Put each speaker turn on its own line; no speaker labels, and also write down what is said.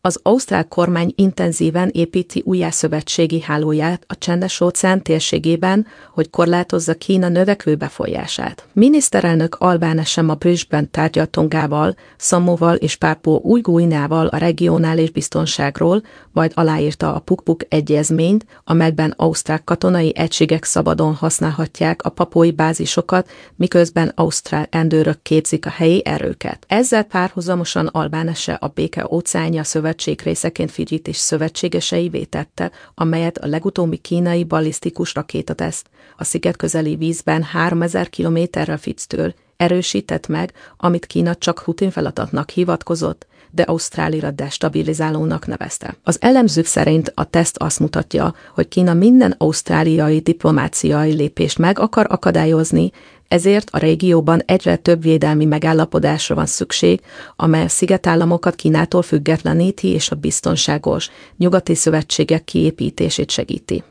Az ausztrál kormány intenzíven építi újjászövetségi hálóját a Csendes-óceán térségében, hogy korlátozza Kína növekvő befolyását. Miniszterelnök Albanese ma Brisbane tárgyalt Tongával, Szamoval és Pápua Új-Guineával a regionális biztonságról, majd aláírta a Pukpuk egyezményt, amelyben ausztrál katonai egységek szabadon használhatják a papuai bázisokat, miközben ausztrál rendőrök képzik a helyi erőket. Ezzel párhuzamosan Albanese a Béke-óceánia szövetség részeként Fidzsit is szövetségeseivé tette, amelyet a legutóbbi kínai balisztikus rakétateszt a sziget közeli vízben 3000 kilométerrel Fidztől erősített meg, amit Kína csak rutinfeladatnak hivatkozott, de Ausztrália destabilizálónak nevezte. Az elemzők szerint a teszt azt mutatja, hogy Kína minden ausztráliai diplomáciai lépést meg akar akadályozni, ezért a régióban egyre több védelmi megállapodásra van szükség, amely a szigetállamokat Kínától függetleníti és a biztonságos nyugati szövetségek kiépítését segíti.